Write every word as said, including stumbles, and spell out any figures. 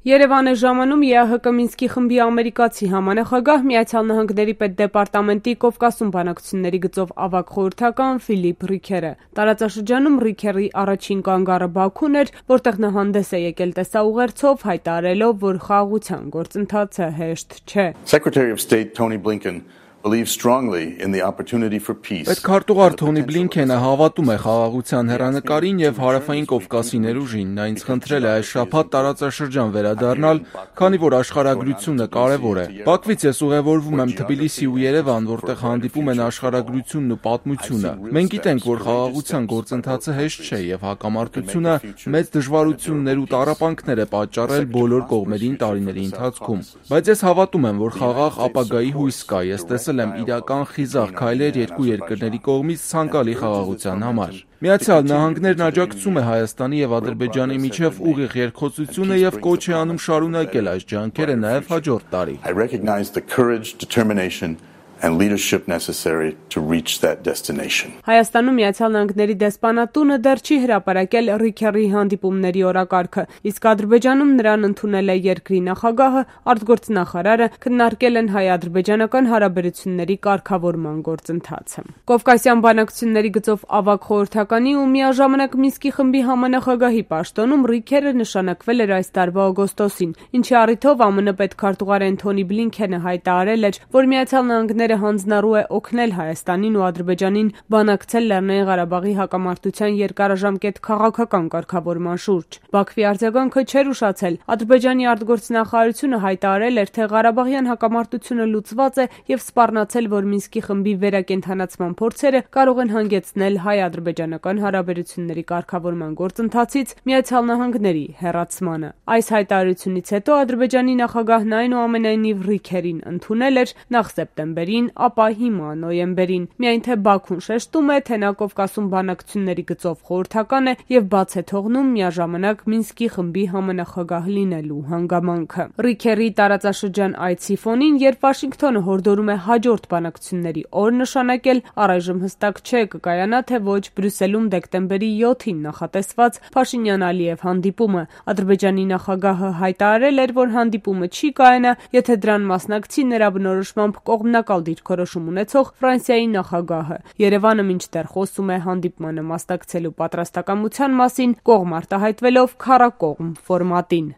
Երևան է ժամանում ԵԱՀԿ Մինսկի խմբի ամերիկացի համանախագահ Միացյալ Նահանգների պետդեպարտամենտի Կովկասում բանակցությունների գծով ավագ խորհրդական Ֆիլիպ Ռիքերը։ Տարածաշրջանում Ռիքերի առաջին կանգառը Բաքուն էր, որտեղ նա հանդես է եկել տեսաուղերձով, հայտարարելով, որ խաղաղության գործընթացը հեշտ չէ։ Secretary of State Tony Blinken believes strongly in the opportunity for peace. Պետքարտուղար Թոնի Բլինքենը հավատում է խաղաղության հեռանկարին եւ հարավային Կովկասի ներուժին։ Նա ինձ խնդրել է այս շաբաթ տարածաշրջան վերադառնալ, քանի որ աշխարհագրությունը կարեւոր է։ Բաքվից ես ուղևորվում եմ Թբիլիսի ու Երևան, որտեղ հանդիպում են աշխարհագրությունն ու պատմությունը։ Մենք գիտենք, որ խաղաղության գործընթացը հեշտ չէ եւ հակամարտությունը մեծ դժվարություններ ու տառապանքներ է պատճառել բոլոր կողմերին տարիների ընթացքում։ Բայց ես հավատում եմ, որ խաղաղ ապագայի հույս կա։ Ես տեսել եմ իրական խիզախ քայլեր երկու երկրների կողմից ցանկալի խաղաղության համար։ Միացյալ Նահանգներն աջակցում է Հայաստանի եւ Ադրբեջանի միջև ուղիղ երկխոսությունը եւ կոչ է անում շարունակել այս ջանքերը նաեւ հաջորդ տարի։ I recognize the courage, determination and leadership necessary to reach that destination. Հայաստանում Միացյալ Նահանգների դեսպանատունը դեռ չի հրապարակել Ռիքերի հանդիպումների օրակարգը, իսկ Ադրբեջանում նրան ընդունել է երկրի նախագահը, արտգործնախարարը, քննարկել են հայ-ադրբեջանական հարաբերությունների կարգավորման գործընթացը։ Կովկասյան բանակցությունների գծով ավագ խորհրդականի ու միաժամանակ Մինսկի խմբի համանախագահի պաշտոնում Ռիքերը նշանակվել էր այս տարվա օգոստոսին, ինչի առիթով ԱՄՆ պետքարտուղար Թոնի Բլինքենը հայտարարել էր, որ Միացյալ Նահանգները հանձնառու է օգնել Հայաստանին ու Ադրբեջանին բանակցել Լեռնային Ղարաբաղի հակամարտության երկարաժամկետ քաղաքական կարգավորման շուրջ։ Բաքվի արձագանքը չէր ուշացել։ Ադրբեջանի արտգործնախարարությունը հայտարարել էր, թե Ղարաբաղյան հակամարտությունը լուծված է եւ սպառնացել, որ Մինսկի խմբի վերակենդանացման փորձերը կարող են հանգեցնել հայ-ադրբեջանական հարաբերությունների կարգավորման գործընթացից Միացյալ Նահանգների հեռացմանը։ Այս հայտարարությունից հետո Ադրբեջանի նախագահն այնուամենայնիվ Ռիքերին ընդունել էր նախ սեպտեմբերին, ապա հիմա նոյեմբերին։ Միայն թե Բաքուն շեշտում է, թե նա Կովկասում բանակցությունների գծով խորհրդական է եւ բաց է թողնում միաժամանակ Մինսկի խմբի համանախագահ լինելու հանգամանքը։ Ռիքերի տարածաշրջան այցի ֆոնին, երբ Վաշինգտոնը հորդորում է հաջորդ բանակցությունների օր նշանակել, առայժմ հստակ չէ կկայանա թե ոչ Բրյուսելում դեկտեմբերի յոթին նախատեսված Փաշինյան-Ալիև հանդիպումը։ Ադրբեջանի նախագահը հայտարարել էր, որ հանդիպումը չի կայանա, եթե դրան մասնակցի նրա բնորոշմամբ կողմնակալ դիրքորոշում ունեցող Ֆրանսիայի նախագահը։ Երևանը մինչդեռ խոսում է հանդիպմանը մասնակցելու պատրաստակամության մասին, կողմ արտահայտվելով քառակողմ ֆորմատին։